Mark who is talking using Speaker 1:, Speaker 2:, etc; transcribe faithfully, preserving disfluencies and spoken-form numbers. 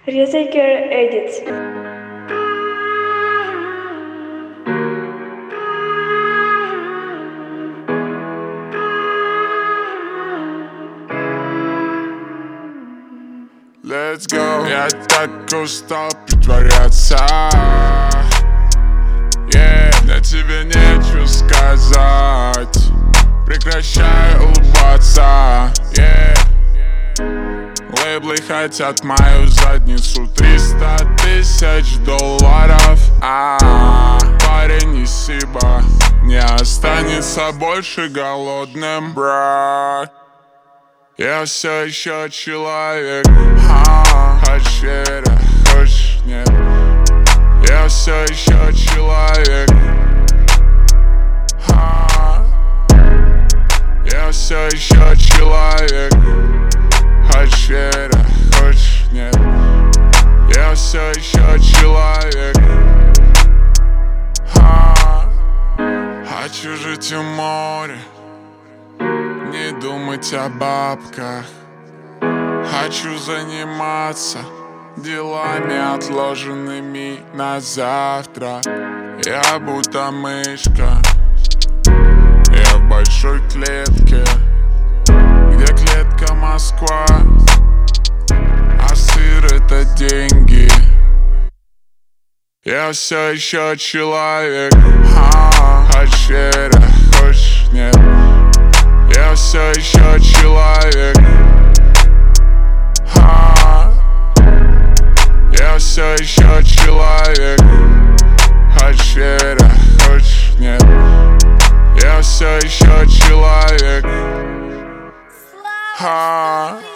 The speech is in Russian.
Speaker 1: Retaker Edits.
Speaker 2: Let's go. Я так устал притворяться. Yeah, я тебе нечего сказать. Прекращай улыбаться. Yeah. Лейблы хотят мою задницу. Триста тысяч долларов. А, парень из Сиба не останется больше голодным, брат. Я все еще человек. а, Хочешь верь, хочешь нет. Я все еще человек. а, Я все еще человек. Хочешь верь, хочешь нет. Я все еще человек. а, Хочу жить у моря, не думать о бабках. Хочу заниматься делами, отложенными на завтра. Я будто мышка, я в большой клетке, где клетка Москва, а сыр это деньги. Я все еще человек. а, Хочешь верь, хочешь нет. Я все еще человек. а, Я все еще человек. Хочешь верь, хочешь нет. Я все еще человек. а,